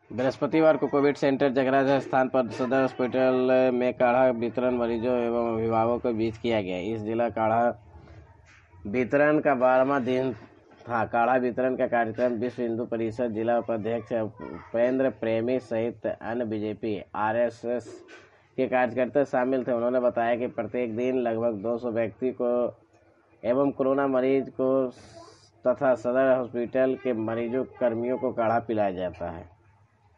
बृहस्पतिवार को Covid centre जगराजा स्थान पर सदर हॉस्पिटल में काढ़ा वितरण मरीजों एवं अभिभावकों के बीच किया गया। इस जिला काढ़ा वितरण का 12वां दिन था। काढ़ा वितरण का कार्यक्रम विश्व हिंदू परिषद जिला उपाध्यक्ष उपेंद्र प्रेमी सहित अन्य बीजेपी आरएसएस के कार्यकर्ता शामिल थे। उन्होंने बताया कि प्रत्येक दिन लगभग 200 व्यक्ति को एवं कोरोना मरीज को तथा सदर हॉस्पिटल के मरीजों कर्मियों को काढ़ा पिलाया जाता है।